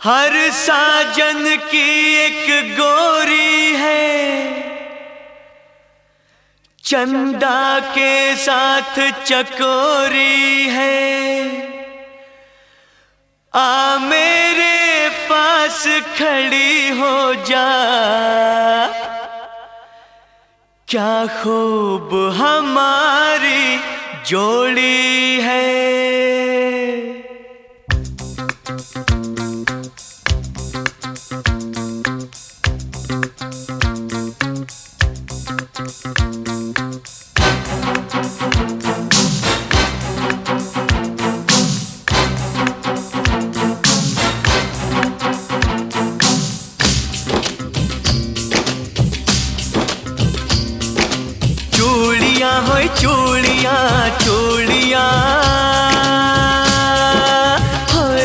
हर साजन की एक गोरी है, चंदा के साथ चकोरी है। आ मेरे पास खड़ी हो जा, क्या खूब हमारी जोड़ी है। चूड़ियां होय चूड़ियां चूड़ियां होय,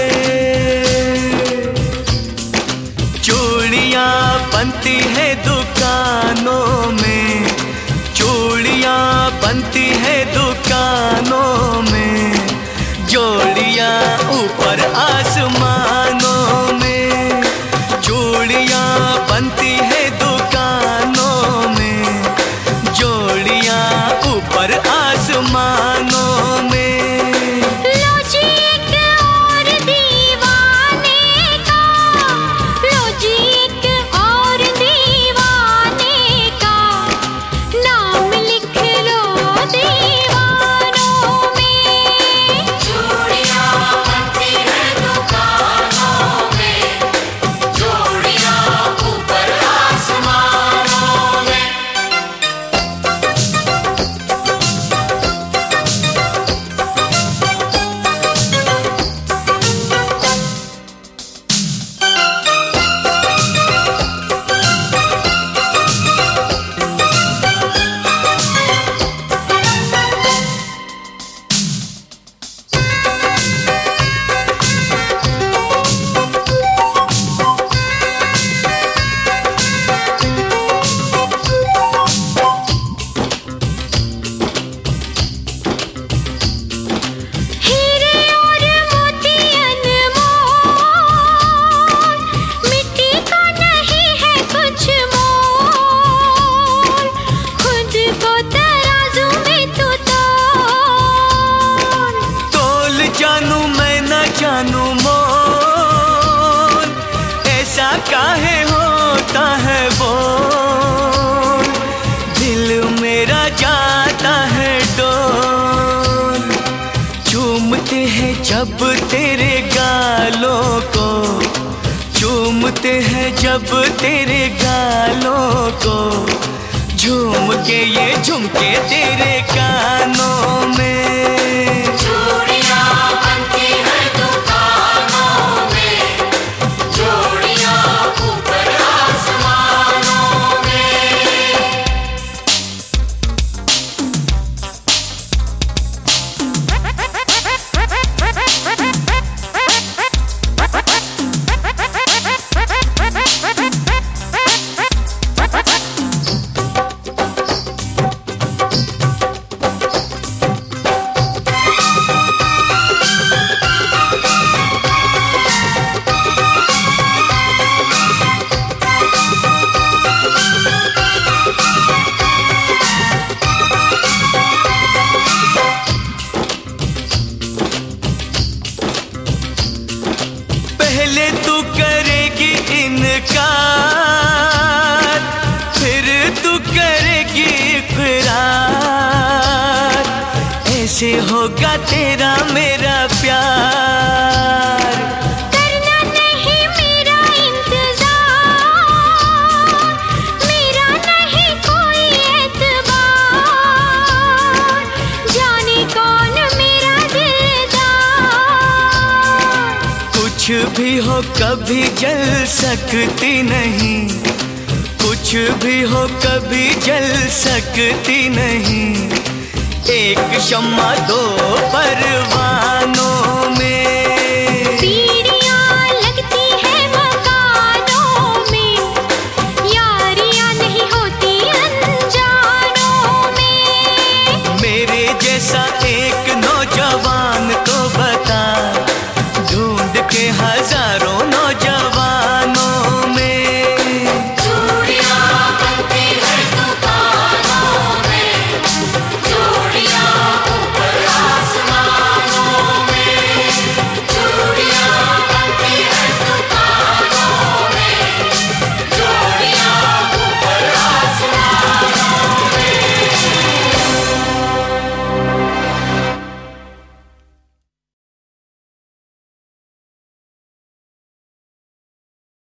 चूड़ियां बनती है दुकानों में, चूड़ियां बनती है दुकानों में। जोड़ियां ऊपर आसमानों में, चूड़ियां बनती है दुकानों में। जोड़ियां ऊपर आसमानों में। लो जी एक और दीवाने का, लो जी एक और दीवाने का, नाम लिख लो दीवानों में। चूड़ियां बनती है दुकानों में, जोड़ियां ऊपर आसमानों में। जानू मैं न जानू मोल, ऐसा काहे होता है बोल। दिल मेरा जाता है डोल, चूमते हैं जब तेरे गालों को, चूमते हैं जब तेरे गालों को। झूम के ये झुमके तेरे कानों में। पहले तू करेगी इनकार, फिर तू करेगी इकरार। ऐसे होगा तेरा मेरा प्यार। करना नहीं मेरा इंतजार, मेरा नहीं कोई एतबार। जाने कौन मेरा दिलदार। कुछ भी हो कभी जल सकती नहीं, कुछ भी हो कभी जल सकती नहीं। एक शम्मा दो परवानों